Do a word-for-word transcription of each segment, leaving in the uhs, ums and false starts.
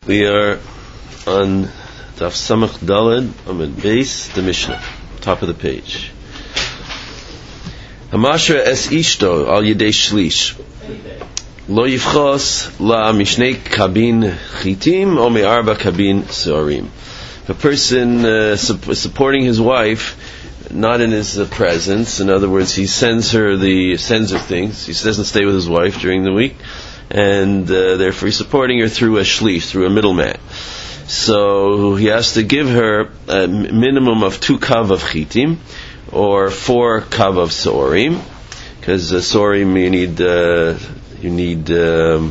We are on Daf Samach Daled Amud Beis, the Mishnah, top of the page. Hamashra es ishto al yedei shlish lo yifchos la mishnei kabin chitim o me'arba kabin seorim. If a person uh, su- supporting his wife, not in his uh, presence, in other words, he sends her the sends her things. He doesn't stay with his wife during the week, and uh, therefore he's supporting her through a shlish, through a middleman. So he has to give her a minimum of two kav of chitim, or four kav of sorim, because uh, sorim you need uh, you need um,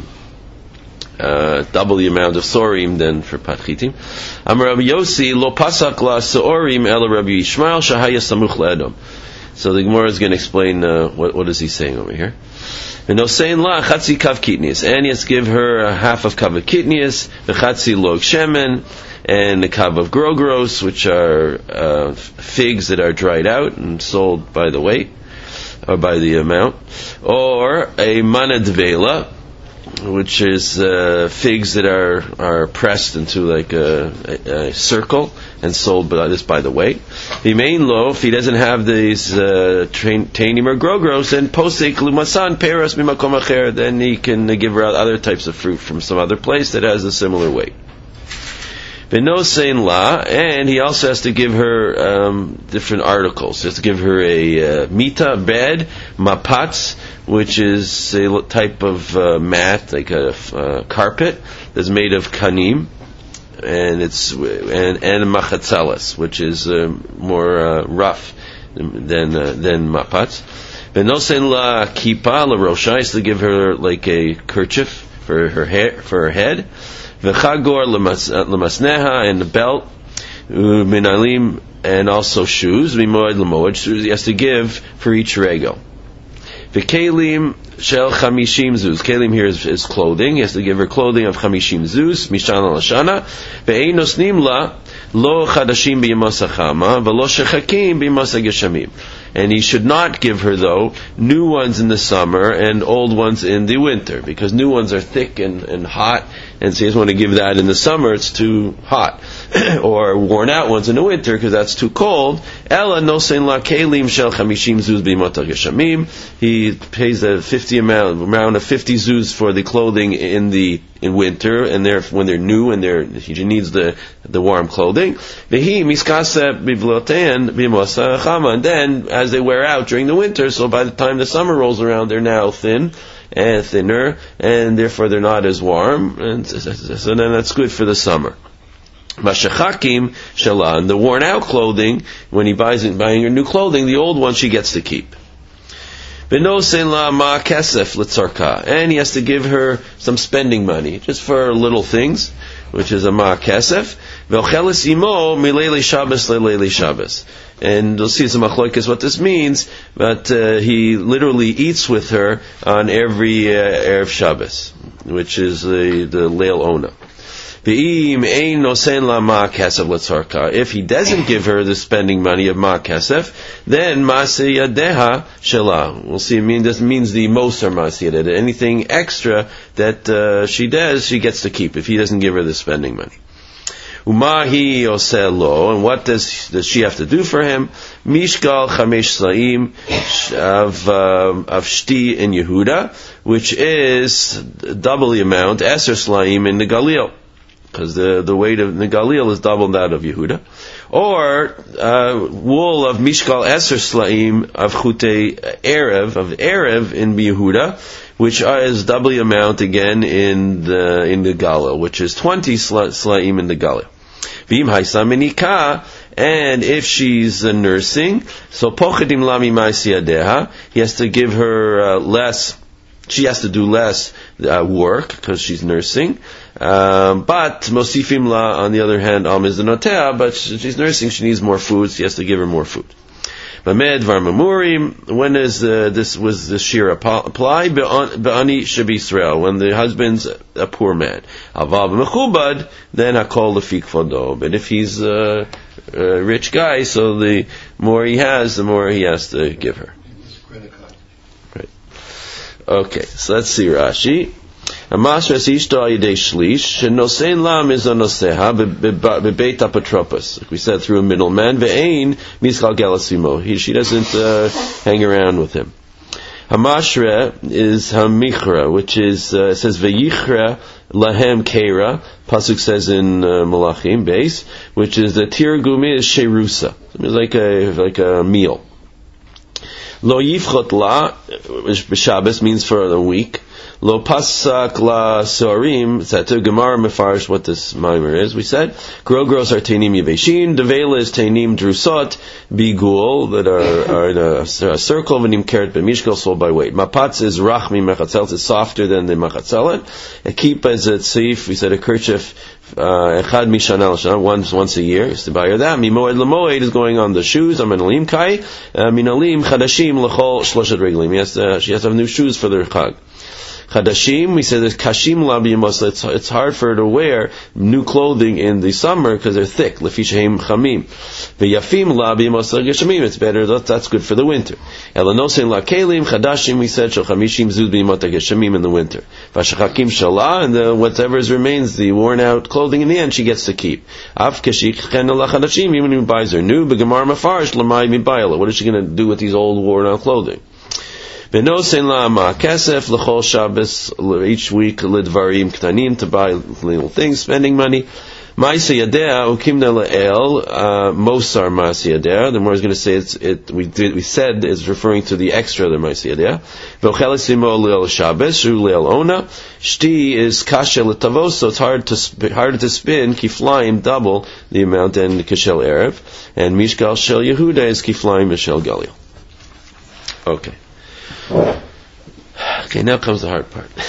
uh, double the amount of sorim than for pat chitim. Amar Rabbi Yossi lo pasak la sorim el Rabbi Yishmael shahaya samuch le'edom. So the Gemara is going to explain uh, what what is he saying over here. And saying la chatzi kav kitnius, and he has to give her a half of kav of kitnius, the chatzi log shemen, and the kav of grogros, which are uh, figs that are dried out and sold by the weight or by the amount, or a mana dvela, which is uh, figs that are are pressed into like a, a, a circle and sold by this by the weight. The main low, if he doesn't have these uh, tainim or grogros, then posek lumasan peras mimakom acher, then he can give her other types of fruit from some other place that has a similar weight. Beno sein la, and he also has to give her um, different articles. He has to give her a uh, mita, bed, mapatz, which is a type of uh, mat, like a uh, carpet that's made of kanim, and it's and and machatzalas, which is uh, more uh, rough than uh, than mapatz. Beno sein la kipa la rosha, he has to give her like a kerchief for her hair, for her head. V'chagor lemasneha, and the belt, minalim, and also shoes, mimoed lemoed, shoes he has to give for each regel. V'kelim shel chamishim zuz, kelim here is, is clothing, he has to give her clothing of chamishim zuz, mishana lashana, ve'ein nosnim la, lo chadashim b'yemos hachama, v'lo shechakim b'yemos hageshamim. And he should not give her, though, new ones in the summer and old ones in the winter, because new ones are thick and, and hot, and so he doesn't want to give that in the summer, it's too hot. Or worn out ones in the winter, because that's too cold. Ella nosein la kelim shel chamishim zuz b'yemot hageshamim. He pays the fifty amount, amount of fifty zuz for the clothing in the in winter, and they're when they're new and they're he needs the the warm clothing. Vehi miskase bivlotein b'yemos hachama. And then as they wear out during the winter, so by the time the summer rolls around, they're now thin and thinner, and therefore they're not as warm, and so then that's good for the summer. Mashachakim shalan, the worn out clothing, when he buys it, buying her new clothing, the old one she gets to keep. Beno sein la ma kesef litzarka, and he has to give her some spending money, just for little things, which is a ma kesef. V'ocheles imo mileili Shabbos leili Shabbos. And you'll see some achloikas what this means, but uh, he literally eats with her on every uh, Erev Shabbos, which is the, the Leil Ona. If he doesn't give her the spending money of ma kesef, then ma'aseh yadeha shela. We'll see. It mean this means the most are ma'aseh yadeha. Anything extra that uh, she does, she gets to keep. If he doesn't give her the spending money. Umahi oselo, and what does does she have to do for him? Mishkal chamesh slaim of uh, of shti in Yehuda, which is double the amount eser slaim in the Galil, because the the weight of the Galil is double that of Yehuda, or uh, wool of mishkal eser slaim of chutei erev of erev in Yehuda, which is double the amount again in the in the Galil, which is twenty slaim in the Galil. And if she's uh, nursing, so pochedim lami ma'asiyadeha, he has to give her uh, less, she has to do less uh, work, because she's nursing. Um, but mosifim la, on the other hand, al mizanotea, but she's nursing, she needs more food, so he has to give her more food. Mamed var mamurim, when is uh, this was the shir apply? Be'ani shebi Yisrael, when the husband's a poor man. Aval b'mechubad, then hakol lefik fodo. But if he's a, a rich guy, so the more he has, the more he has to give her. Right. Okay, so let's see Rashi. Hamashras ishto al yedei shlish, shenosein la mizonoseha bebeit apotropos. Like we said, through a middleman. Ve'ein miskal gelasimo. He, she doesn't uh, hang around with him. Hamashre is hamichra, which is, uh, it says, veyichra lahem keira. Pasuk says in uh, Malachim base, which is the tirgumi is sherusa. It's like a, like a meal. Lo yifchot la, which Shabbos means for a week. Lo pasak la sorim, it's a Gemara mefarish what this mimer is. We said, grogros are teinim yeveshin, devela is teinim drusot, bigul, that are, are in a, a circle, venim keret b'mishkel, sold by weight. Mapatz is rachmi mechatzelet, it's softer than the mechatzelet. A kippah is a tzif, we said a kerchief, echad mishana l'shana, once once a year, is to buy her that. Mimoed l'moed is going on the shoes, amenalim kai, minalim chadashim l'chol shloshet reglim. Yes, she has to have new shoes for the chag. Chadashim, we say there's kashim labiyamos, it's, it's hard for her to wear new clothing in the summer because they're thick. Lefishaim chamim. V'yafim labiyamos geshamim, it's better, that, that's good for the winter. Elanosein la kelim, chadashim, we said, shochamishim zud biyamot geshamim in the winter. Vashachakim shala, and the, whatever remains, the worn out clothing in the end, she gets to keep. Af kashik chen la chadashim, even when he buys her new, begamar mafarish lamai mibayla. What is she going to do with these old worn out clothing? Benosein la'ama kesef l'chol Shabbos, each week lidvarim ktanim, to buy little things, spending money. Ma'aseh yadea ukimna le'el, mosar ma'aseh yadea. The more is going to say it's it. We did we said is referring to the extra the ma'aseh yadea. V'ocheles imo le'el Shabbos shu le'el ona. Shti is kasha l'tavos, so it's hard to sp- harder to spin kiflaim, double the amount than kishel erev, and mishkal shel Yehuda is kiflaim mishel galil. Okay. Okay, now comes the hard part.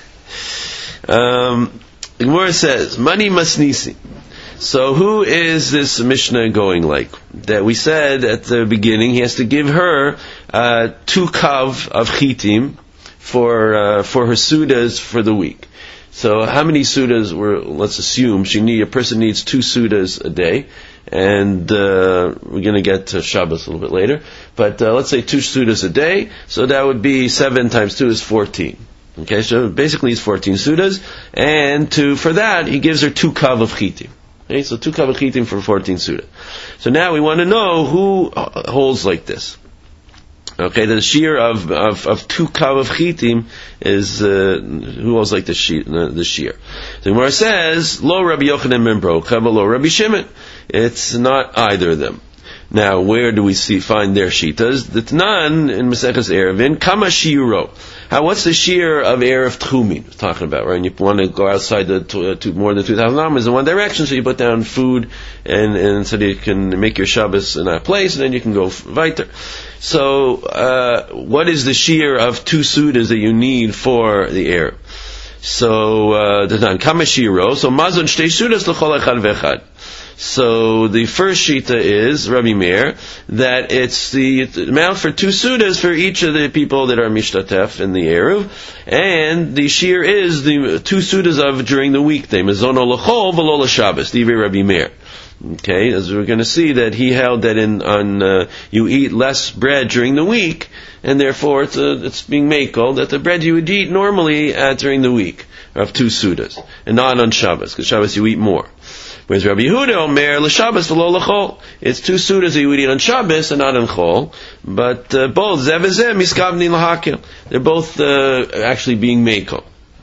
um, the Gemara says, Mani Masnisi. So who is this Mishnah going like? That we said at the beginning, he has to give her uh, two kav of chitim for uh, for her sudas for the week. So how many sudas were, let's assume, she need, a person needs two sudas a day, and uh, we're going to get to Shabbos a little bit later, but uh, let's say two sudas a day, so that would be seven times two is fourteen. Okay, so basically it's fourteen sudas, and to, for that, he gives her two kav of chitim. Okay, so two kav of chitim for fourteen sudas. So now we want to know who holds like this. Okay, the shear of, of, of two kav of chitim is, uh, who else like the shear, the shear? The Gemara says, Lo Rabbi Yochanan ben Brocha, but Lo Rabbi Shimon. It's not either of them. Now, where do we see, find their shitas? The Tanan in Maseches Erevin, Kama Shiuro. How, what's the shear of Erev Tchumin? We're talking about, right? And you want to go outside the, to, to more than two thousand amas in one direction, so you put down food, and, and so that you can make your Shabbos in that place, and then you can go weiter. So, uh, what is the shear of two sudas that you need for the Erev? So, uh, the Tanan, Kama Shiuro, so Mazon Shtei Sudas L'chol Echad V'Echad. So the first shita is Rabbi Meir that it's the amount for two sudas for each of the people that are mishtatef in the eruv, and the shear is the two sudas of during the weekday. Mazono l'chol v'lo l'Shabbos. Divrei Rabbi Meir. Okay, as we're going to see that he held that in on uh, you eat less bread during the week, and therefore it's uh, it's being makel that the bread you would eat normally uh, during the week of two sudas, and not on Shabbos, because Shabbos you eat more. Whereas Rabbi Yehuda Omer l'Shabbos v'lo l'chol. It's two sudas that you would eat on Shabbos and not on Chol, but uh, both zev v'zeh miskavni l'hakil. They're both uh, actually being mekel.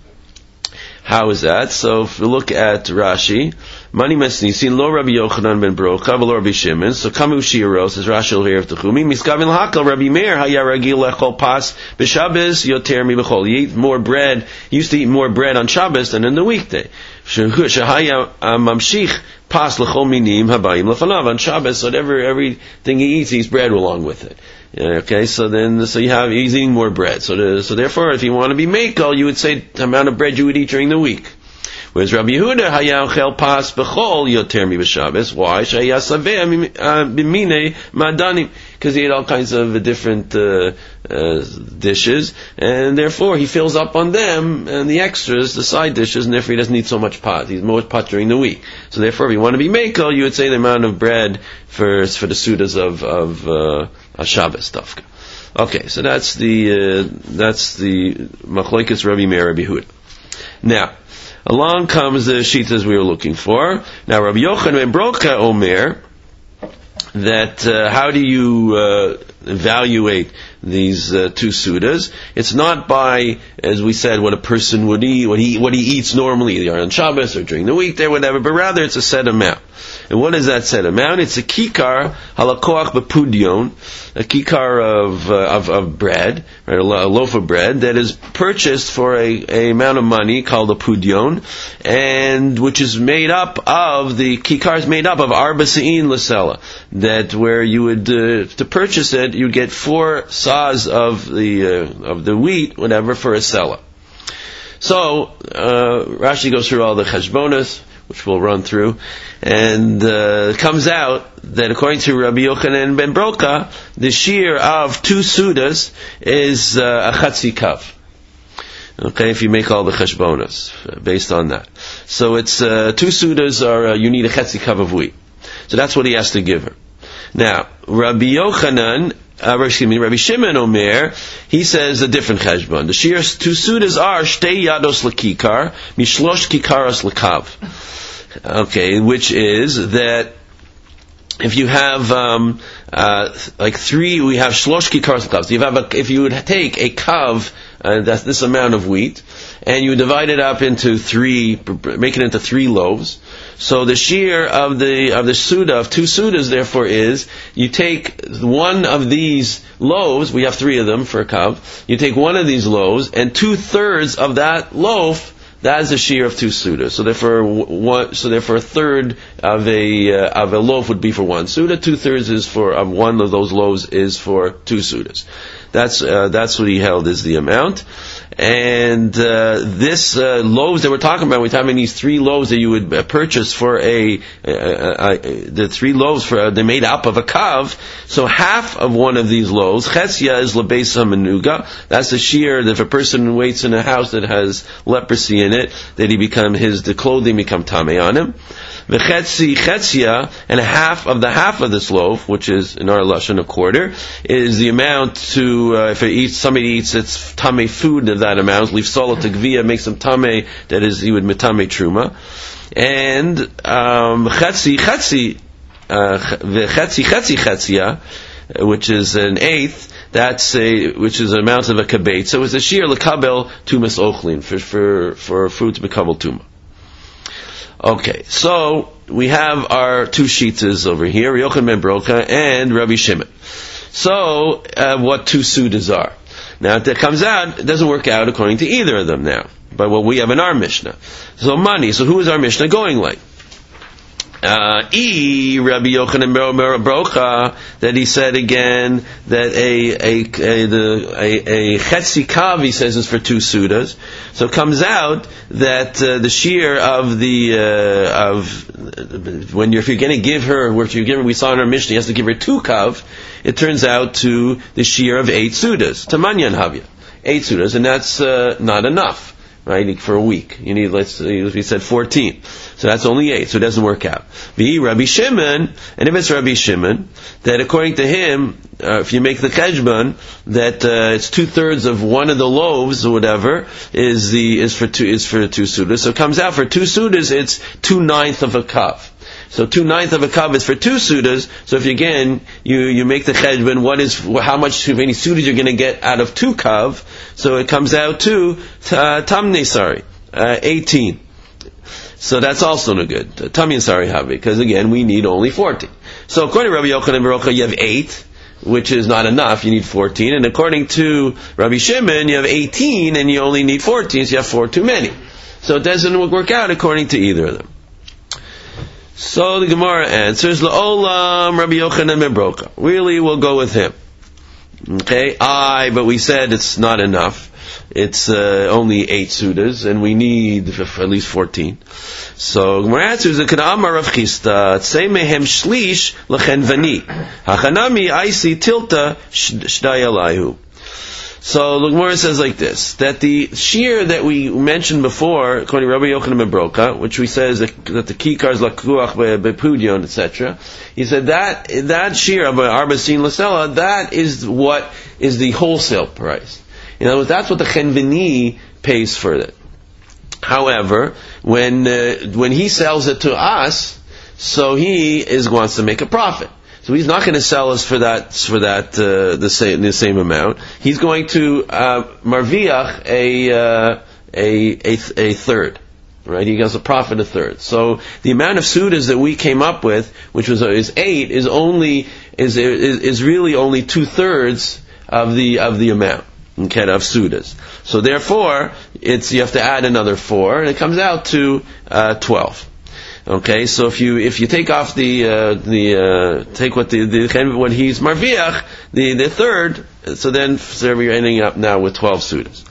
How is that? So if we look at Rashi, Mani Mesnisin, Lo Rabbi Yochanan ben Brocha, Lo Rabbi Shimon, so Kamu Shiro, says Rashi over here of Techumi, Miskavin l'hakil, Rabbi Meir, Haya Ragil lechol pas, b'Shabbos yoter mi b'chol. He ate more bread, he used to eat more bread on Shabbos than in the weekday. Shehaya mamshich pas l'chol minim habayim l'fanav. On Shabbos, whatever, everything he eats, he eats bread along with it. Okay, so then, so you have, he's eating more bread. So, the, so therefore, if you want to be mekel, you would say the amount of bread you would eat during the week. Whereas Rabbi Yehuda, haya ochel pas b'chol yoter mi b'Shabbos. Why? Shehaya saveh b'minei ma'adanim. Because he ate all kinds of different uh, uh, dishes, and therefore he fills up on them and the extras, the side dishes, and therefore he doesn't eat so much pot. He's more pot during the week. So therefore, if you want to be mekel, you would say the amount of bread for for the sudas of of uh, a Shabbos stuff. Okay, so that's the uh, that's the machlokes Rabbi Meir Rabbi Yehuda. Now, along comes the shitas we were looking for. Now, Rabbi Yochanan ben Broka Omer, that uh, how do you uh, evaluate these uh, two sudas? It's not by, as we said, what a person would eat, what he what he eats normally, either on Shabbos or during the weekday, whatever, but rather it's a set amount. And what is that set amount? It's a kikar halakoach bepudion, a kikar of, uh, of of bread, right, a loaf of bread that is purchased for a, a amount of money called a pudion, and which is made up of, the kikar is made up of arba se'in l'sela, that where you would, uh, to purchase it, you get four sahs of the, uh, of the wheat, whatever, for a sela. So, uh, Rashi goes through all the cheshbonos, which we'll run through, and uh, it comes out that according to Rabbi Yochanan ben Broka, the shear of two sudas is uh, a chatzi kav. Okay, if you make all the cheshbonos uh, based on that, so it's uh, two sudas are uh, you need a chatzi kav of wheat. So that's what he has to give her. Now, Rabbi Yochanan, uh, excuse me, Rabbi Shimon Omer, he says a different cheshbon. The shear two sudas are shtei yados lekikar mishlosh kikaros lekav. Okay, which is that if you have um, uh, like three, we have shlosh kikaros lekav. So you have a, if you would take a kav, uh, that's this amount of wheat, and you divide it up into three, make it into three loaves. So the shear of the of the suda of two sudas, therefore, is you take one of these loaves. We have three of them for a kav. You take one of these loaves, and two thirds of that loaf, that is the shear of two sudas. So therefore, one, so therefore, a third of a uh, of a loaf would be for one suda. Two thirds is for um, one of those loaves is for two sudas. That's uh, that's what he held is the amount. And uh, this uh, loaves that we're talking about, we're talking about these three loaves that you would uh, purchase for a, uh, uh, the three loaves for uh, they're made up of a kav. So half of one of these loaves, chetzia, is lebeisa menuga. That's the shear that if a person waits in a house that has leprosy in it, that he become his the clothing become tamei on him. V'chetzi chetzia, and half of the half of this loaf, which is in our lashon a quarter, is the amount to uh, if it eats somebody eats its tamei food of that amount, leave solo to gvia, makes some tamei, that is he would metame truma, and um, chetzi chetzi v'chetzi chetzi chetzia, which is an eighth. That's a which is an amount of a kabet. So it's a shear lekabel tumas ochlin for for for food to become tuma. Okay, so we have our two shitas over here, Yochanan ben Broka and Rabbi Shimon. So, uh, what two sudas are? Now, if that comes out, it doesn't work out according to either of them now, by what we have in our Mishnah. So, money. So, who is our Mishnah going like? Uh, E, Rabbi Yochanan ben Broka, that he said again that a a a the a, a chetzi kav, he says, is for two sudas. So it comes out that uh, the shear of the uh, of when you're if you're going to give her, what you're giving, we saw in our Mishnah, you have to give her two kav. It turns out to the shear of eight sudas, tamanyan havya, eight sudas, and that's uh, not enough. Right, for a week. You need, let's say, we said fourteen. So that's only eight, so it doesn't work out. V. Rabbi Shimon, and if it's Rabbi Shimon, that according to him, uh, if you make the cheshbon, that uh, it's two thirds of one of the loaves or whatever is the is for two is for two sudas. So it comes out for two sudas, it's two ninth of a kav. So two ninth of a kav is for two sudas. So if you, again you you make the cheshbon, what is how much of any sudas you're going to get out of two kav? So it comes out to uh, tamnei sorry uh, eighteen. So that's also no good. Tamnei sorry have because again we need only fourteen. So according to Rabbi Yochanan ben Broka, you have eight, which is not enough. You need fourteen, and according to Rabbi Shimon, you have eighteen, and you only need fourteen. So you have four too many. So it doesn't work out according to either of them. So the Gemara answers, La'olam Rabbi Yochanan ben Broka. Really, we'll go with him. Okay, I, but we said it's not enough. It's uh, only eight sudas, and we need at least fourteen. So Gemara answers, K'na'amar Rav Chisda, Tzei mehem shlish l'chen vani. Hachanami aisi tilta shdayalayhu. So the Gemara says like this, that the shear that we mentioned before, according to Rabbi Yochanan ben Broka, which we says that, that the kikar is lakuach bepudion, et cetera. He said that that shear of arba se'in l'sela, that is what is the wholesale price. In other words, that's what the chenveni pays for it. However, when uh, when he sells it to us, so he is wants to make a profit. So he's not going to sell us for that for that uh, the same the same amount. He's going to uh, marviach a, uh, a a a third, right? He gets a profit a third. So the amount of sudas that we came up with, which was is eight, is only is is, is really only two thirds of the of the amount. Okay, of sudas. So therefore, it's you have to add another four, and it comes out to uh, twelve. Okay, so if you if you take off the uh, the uh, take what the, the what he's marviach the the third, so then so you're ending up now with twelve sudas.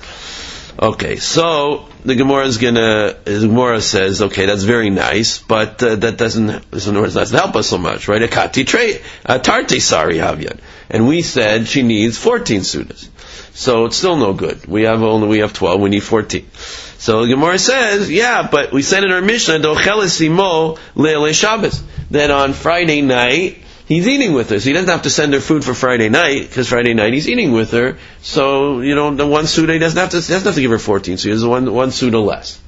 Okay, so the Gemara is gonna the Gemara says, okay, that's very nice, but uh, that doesn't doesn't help us so much, right? A kati tre a tarte sari havyan, and we said she needs fourteen sudas, so it's still no good. We have only we have twelve, we need fourteen. So the Gemara says, yeah, but we said in our Mishnah, Dochelisimo le'ele Shabbos, that on Friday night, he's eating with her. So he doesn't have to send her food for Friday night, because Friday night he's eating with her. So, you know, the one suda, he doesn't have to, he doesn't have to give her fourteen, so he has one, one suda less.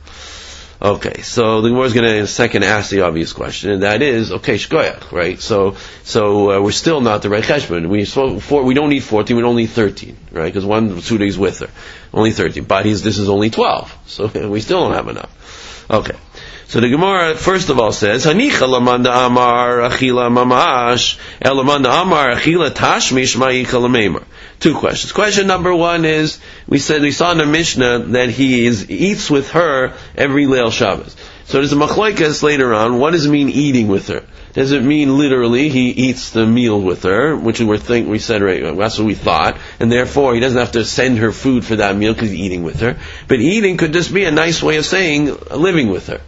Okay, so the Gemara is going to in a second ask the obvious question, and that is, okay, shkoyach, right? So, so uh, we're still not the right cheshbon. We so, four, we don't need fourteen, we don't need thirteen, right? Because one suda is with her, only thirteen. But he's this is only twelve, so we still don't have enough. Okay, so the Gemara first of all says, Hanicha lamanda amar achila mamash, elamanda amar achila tashmish ma'ika lamemer. Two questions. Question number one is, we said, we saw in the Mishnah that he is, eats with her every Leil Shabbos. So there's a machlokes later on, what does it mean eating with her? Does it mean literally he eats the meal with her, which we think we said, right, that's what we thought, and therefore he doesn't have to send her food for that meal because he's eating with her. But eating could just be a nice way of saying living with her.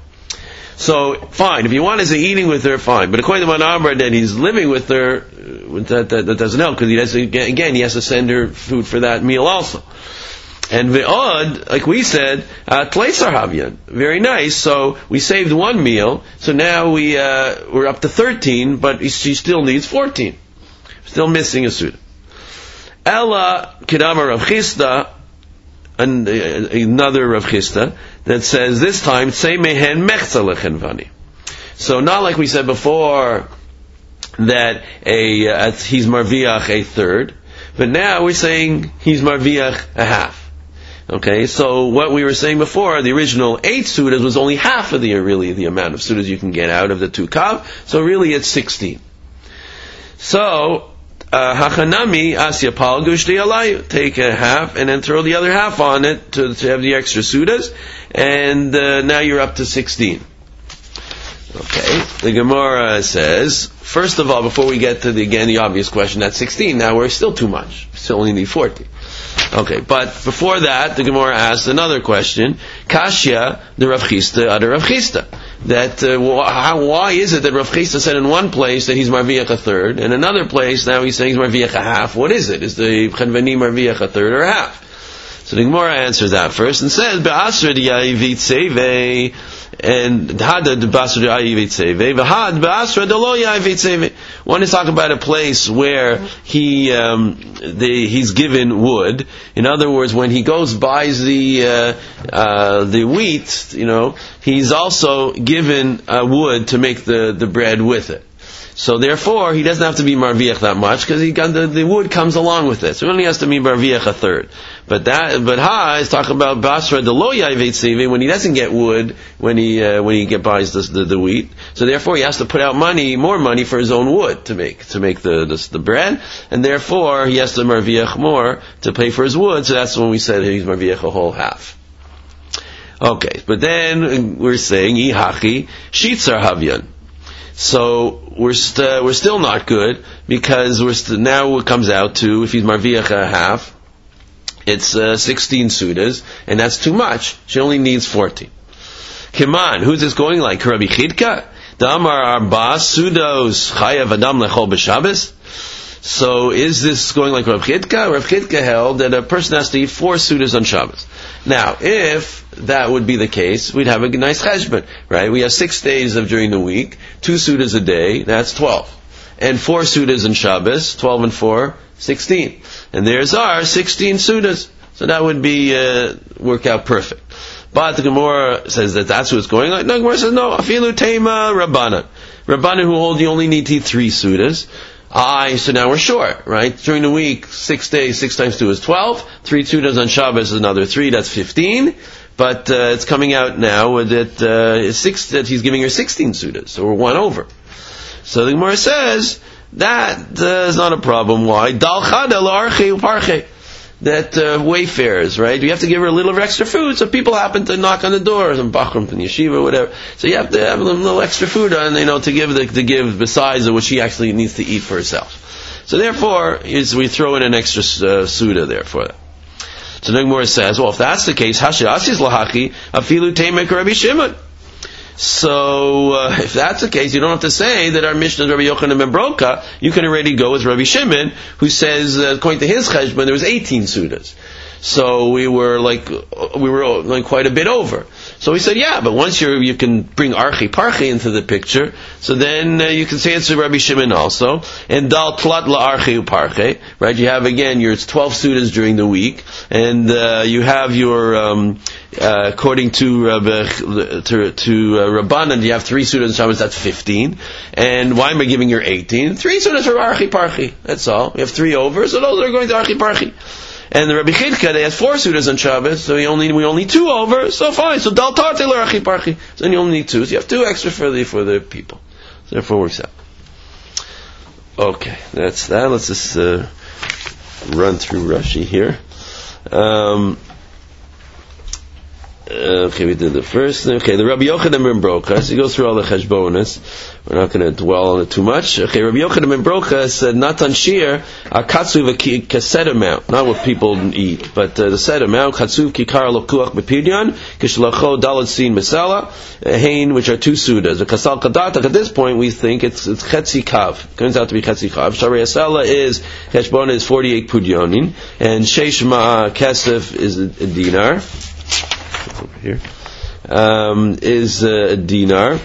So, fine, if you want to say eating with her, fine. But according to Manamar, that he's living with her, that, that, that doesn't help, because he has to, again, he has to send her food for that meal also. And ve'od, like we said, uh, tleisar havyan, very nice. So we saved one meal, so now we, uh, we're up to thirteen, but she still needs fourteen. Still missing a suda. Ella kedama Rav Chisda, and another Rav Chisda, that says this time, say mehen mechza lechenvani. So not like we said before, that a, uh, he's marviach a third, but now we're saying he's marviach a half. Okay, so what we were saying before, the original eight sudas was only half of the, really, the amount of sudas you can get out of the two kav, so really it's sixteen. So, hachanami asya pal gushli alayu, take a half and then throw the other half on it to, to have the extra sudas, and uh, now you're up to sixteen. Okay, the Gemara says, first of all, before we get to the, again, the obvious question, that's sixteen, now we're still too much. We still only need forty. Okay, but before that, the Gemara asks another question. Kashya, the Rav Chisda, other Rav Chisda. That, uh, wh- how, why is it that Rav Chisda said in one place that he's marviach a third, and another place now he's saying he's marviach a half? What is it? Is the Chenveni marviach a third or a half? So the Gemara answers that first and says, Be'asra d'yayivit sevei, and Hada d'basra d'yayivit sevei, v'had be'asra d'lo yayivit sevei. One is talking about a place where he um, the, he's given wood. In other words, when he goes buys the uh, uh, the wheat, you know, he's also given uh, wood to make the, the bread with it. So therefore, he doesn't have to be marviach that much because he got the, the wood comes along with it. So he only has to be marviach a third. But that, but ha is talking about basra de lo yayvet sevi when he doesn't get wood when he uh, when he get buys the, the the wheat. So therefore, he has to put out money, more money for his own wood to make to make the the, the bread, and therefore he has to marviach more to pay for his wood. So that's when we said he's marviach a whole half. Okay, but then we're saying ihachi shitzar havyan. So we're st- we're still not good because we're st- now it comes out to if he's marviach a half, it's uh, sixteen sudas, and that's too much. She only needs fourteen. Kiman, who's this going like? Rabbi Chidka, Damar arba sudos chayav adam lechol b'Shabbos. So is this going like Rav Chidka? Rav Chidka held that a person has to eat four sudas on Shabbos. Now, if that would be the case, we'd have a nice cheshbon, right? We have six days of during the week, two sudas a day, that's twelve. And four sudas on Shabbos, twelve and four, sixteen. And there's our sixteen sudas. So that would be, uh, work out perfect. But the Gemara says that that's what's going on. No, the Gemara says no. Afilu tema Rabbanan. Rabbanan who hold you only need to eat three sudas. I, so now we're short, right? During the week, six days, six times two is twelve. Three sudas on Shabbos is another three, that's fifteen. But uh, it's coming out now that uh, six that he's giving her sixteen sudas, so we're one over. So the Gemara says that uh, is not a problem. Why? Dal chada l'arche uparche. That uh, wayfarers, right? You have to give her a little extra food, so people happen to knock on the door, some bachram from yeshiva, whatever. So you have to have a little extra food on, you know, to give the, to give besides what she actually needs to eat for herself. So therefore, is we throw in an extra uh, suda there for that. So the Gemara says, well, if that's the case, Hashi Asis Lahaki Afilu Teimek Rabbi Shimon. So uh, if that's the case, you don't have to say that our Mishnah is Rabbi Yochanan ben Broka. You can already go with Rabbi Shimon, who says, uh, according to his cheshbon, there was eighteen sudas. So we were like, we were like quite a bit over. So we said, yeah, but once you you can bring Archi Parchi into the picture, so then uh, you can say it's Rabbi Shimon also. And Dal Tlat La Archi Parche, right? You have again your twelve sudas during the week, and uh, you have your um, uh, according to Rabbi, to, to uh, Rabbanan, you have three sudas on Shabbos. That's fifteen. And why am I giving you eighteen? Three sudas for Archi Parchi. That's all. We have three over, so those are going to Archi Parchi. And the Rabbi Chidka, they had four sudas on Shabbos, so we only we only two over, so fine. So dal tarte l'archi parchi. So then you only need two, so you have two extra for the for the people. So therefore it works out. Okay, that's that. Let's just uh, run through Rashi here. Um, okay, we did the first. Okay, the Rabbi Yochanan ben Broka. So he goes through all the cheshbonas. We're not going to dwell on it too much. Okay, Rabbi Yochanan ben Broka said, Natan Shir, a katsuv a set amount, not what people eat, but uh, the set amount, katsuv kikar lokuach bepidyon, kishlacho dalat sin mesala, hain, which are two sudas. A kasal kadatach, at this point we think it's it's chetzi kav. It turns out to be chetzi kav. Sharei asala is, cheshbon is forty-eight pudyonin, and sheish ma kesef is a, a dinar. Over here, um, is uh, a dinar.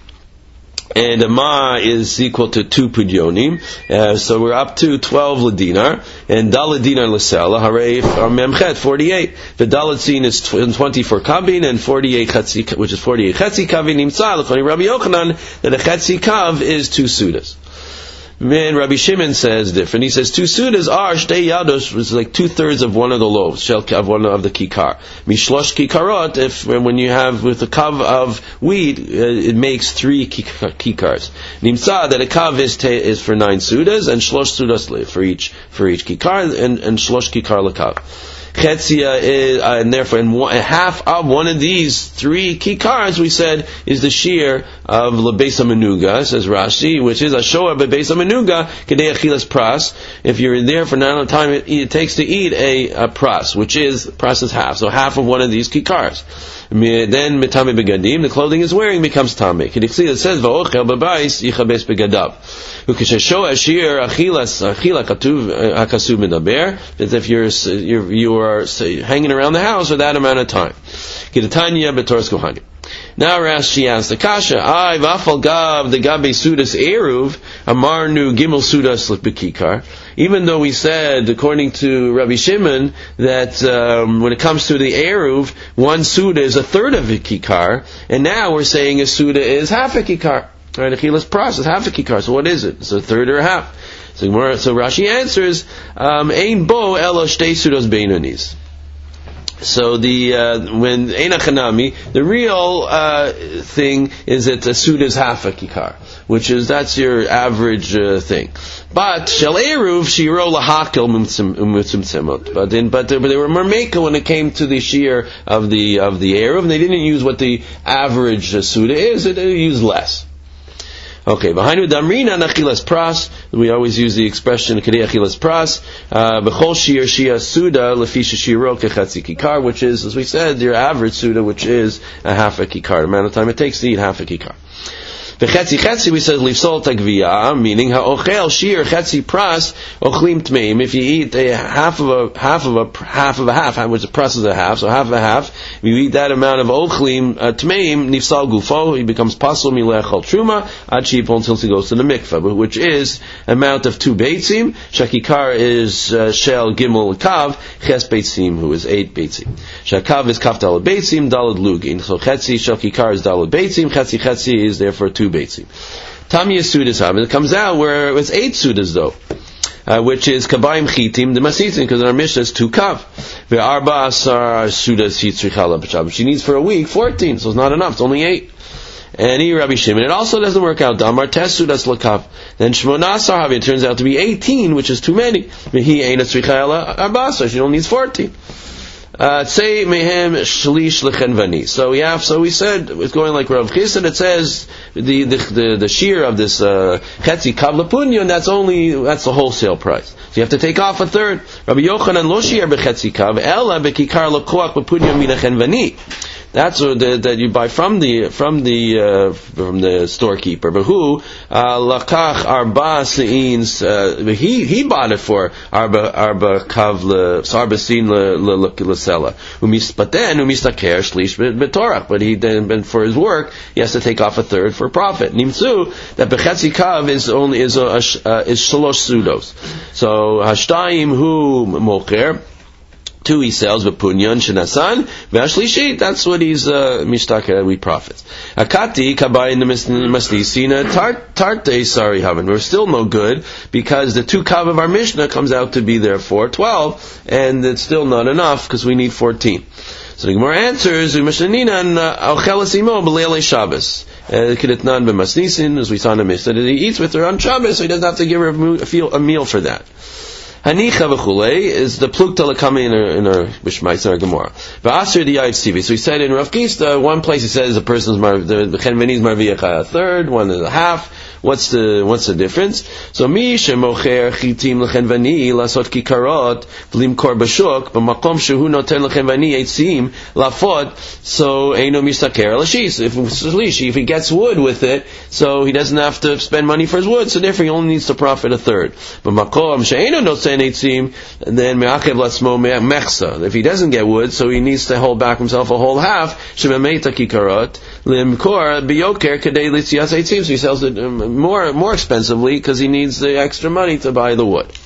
And a ma is equal to two pudyonim, uh, so we're up to twelve ledinar, and dalad dinar l'sela, harei memchet, forty-eight. The dalad sin is twenty for kabin, and forty-eight chetzi, which is forty-eight chetzi kavin, nimtzah, l'choni Rabbi Yochanan, that a chetzi kav is two sudas. Man, Rabbi Shimon says different. He says two sudas are shtei yados, which is like two thirds of one of the loaves, shel kav, one of the kikar. Mishlosh kikarot, if when you have with a kav of wheat, uh, it makes three kikars. Nimtzah, that a kav is te, is for nine sudas, and shlosh sudas for each for each kikar, and and shlosh kikar lekav. Chetzia is, uh, and therefore, in one, half of one of these three kikars, we said, is the shear of lebesa menuga, says Rashi, which is a shoah bebesa menuga, kedei achilas pras. If you're there for nine time it, it takes to eat a, a pras, which is, pras is half, so half of one of these kikars. Then mitame begadim, the clothing is wearing becomes tame. Kedei it says, va'ochel bebais yichabes begadav. Ukeshashoah shear achilas, achila katuv hakasuv medaber, as if you're, you're, you are say, hanging around the house for that amount of time. Kedetanya b'toras kohanim. Now Rashi asks the kasha, I vafal gav the gabe sudas eruv amarnu gimel sudas b'kikar. Even though we said, according to Rabbi Shimon, that um, when it comes to the eruv, one suda is a third of a kikar, and now we're saying a suda is half a kikar. Right, achilas pras is half a kikar. So what is it? It's a third or a half. So, so Rashi answers, ein bo elo shtei sudos beinonis. So the uh, when eina chanami, the real uh, thing is that a suda is half a kikar, which is that's your average uh, thing. But shel eruv shiro lahakel mutzimtzimot. But then, but they were mermeka when it came to the shear of the of the eruv, and they didn't use what the average uh, suda is; they used less. Okay, behind damrina nachilas pras. We always use the expression kedei achilas pras. Bechol shir shia suda lefisha shiro kechatzi kikar, which is, as we said, your average suda, which is a half a kikar. The amount of time it takes to eat half a kikar. V'chetzi chetzi, we said lifsol tagviyah, meaning ha'ochel shir chetzi pras ochlim tmeim. If you eat a half of a half of a half of a half, which the pras is a half, so half of a half, if you eat that amount of ochlim uh, tmeim, nifsal gufo, he becomes pasul milechol truma ad shipol until he goes to the mikveh, which is amount of two beitzim. Shakikar is uh, shel gimel kav, ches beitzim, who is eight beitzim. Shakav is kaf dalad beitzim, dalad lugin. So chetzi shakikar is dalad beitzim, chetzi chetzi is therefore two beitzim. Tamiya sudas have it comes out where it was eight sudas though, uh, which is kabayim chitim the masitin, because in our Mishnah is two kav. Ve'arba asar sudas hitzrichala b'shabbos. She needs for a week fourteen, so it's not enough. It's only eight. And he Rabbi Shimon, it also doesn't work out. Damar tes sudas lakav. Then shmona asar havi. It turns out to be eighteen, which is too many. Ve'hi ein tzrichala arba asar. She only needs fourteen. Say mehem shlish lechenvani. So we have, so we said it's going like Rav Chis, and it says the the the, the shear of this chetzi kav lepunya, and that's only that's the wholesale price. So you have to take off a third. Rabbi Yochanan lo shear bechetzi kav ela bekikar lekoach lepunya min lechenvani. That's what the, that you buy from the from the uh, from the storekeeper. But who lakach arba seins? He he bought it for arba arba kav le arba sein le le lesela. But then umistaker shlish betorach. But he then for his work he has to take off a third for profit. Nimtzu that bechetzi kav is only is a, uh, is shalosh sudos. So hashtayim hu mocher. Two he sells, but punyan shenasan ve'ashlishit. That's what he's uh, mishtaker. We profits. Akati kabayin maslisina tarte sari haven. We're still no good because the two kav of our Mishnah comes out to be therefore twelve, and it's still not enough because we need fourteen. So the Gemara answers, "U'mashaninan auchelas imo b'leilei Shabbos." Kedetnan b'masnisin, as we saw in the Mishnah, that he eats with her on Shabbos, so he doesn't have to give her a meal for that. Hanicha v'chulei is the plukta l'kami in our in our b'shmais in our Gemara. V'asir di'ayv sivi. So he said in Rav Gista, one place he says a person's mar, the the chenveni is marviach a third, one is a half. What's the what's the difference? So mi shemocher chitim lechenvani lasot kikarot v'limkor b'shuk b'makom shehu noten lechenvani eitzim lafot. So eino mistaker l'shis. If if he gets wood with it, so he doesn't have to spend money for his wood. So therefore he only needs to profit a third. B'makom she'eino noten eitzim, and then me'akev latzmo mechsa. If he doesn't get wood, so he needs to hold back himself a whole half. Shememeita kikarot limkor biyoker kadei litzias eitzim. So he sells it Um, more more expensively because he needs the extra money to buy the wood.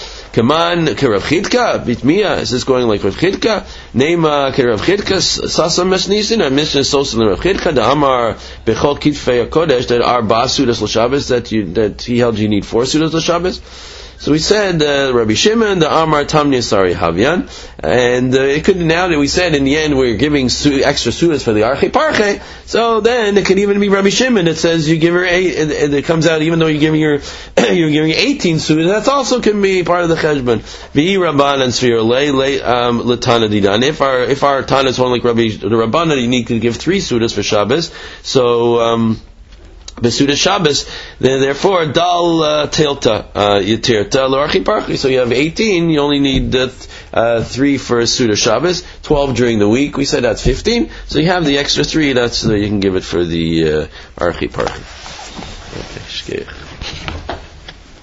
Kaman kerav chidka bitmiya. Is this going like Rav Chidka? Nema kerav chidka sasam mesnisin. And Mishnah sosan Rav Chidka the Amar bechol kitfei hakodesh that are ba sudas l'Shabbos that you that he held you need four sudas l'Shabbos. So we said uh, Rabbi Shimon, the Amar Tamni Sari Havyan, and uh, it could now that we said in the end we're giving su- extra sudas for the Arche Parche. So then it could even be Rabbi Shimon that says you give her eight, and, and it comes out even though you're giving her you're giving eighteen sudas. That also can be part of the cheshbon. V'i Rabban and Sfir lay lay um Latana Didan. If our if our Tana is one like Rabbi the Rabbanan, you need to give three sudas for Shabbos. So. um Besuda Shabbos, then therefore dal uh, tilta yitirta l'archi parchi. So you have eighteen. You only need uh, uh, three for Suda Shabbos. Twelve during the week. We said that's fifteen. So you have the extra three. That's uh, you can give it for the uh, archi parchi. Okay,